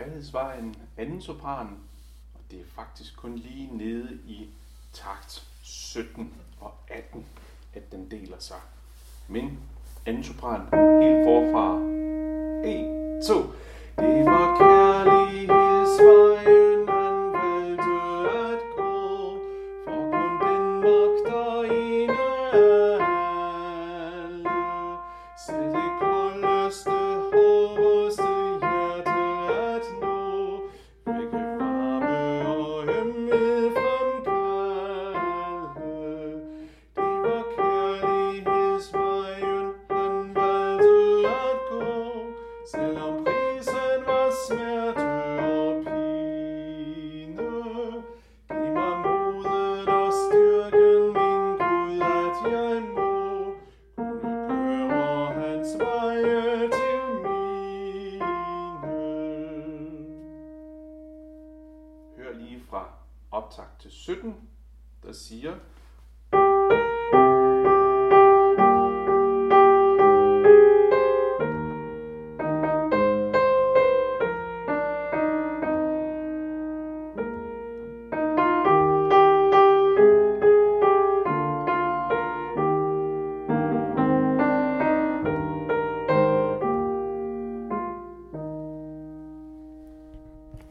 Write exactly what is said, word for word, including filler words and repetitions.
Kærlighedsvejen anden sopran, og det er faktisk kun lige nede i takt sytten og atten, at den deler sig. Men anden sopran helt forfra. en, to. Det var kærlighedsvejen, han valgte at gå, for kun den magter ene alle. Selv det koldeste, hårdeste hjerte at nå, vække varme og himmel fremkalde. Det var kærlighedsvejen, han valgte at gå, selvom prisen var smerte og pine. Giv mig modet og styrken, min Gud, at jeg må kunne gøre hans veje til mine. Hør lige fra optakt til sytten, der siger: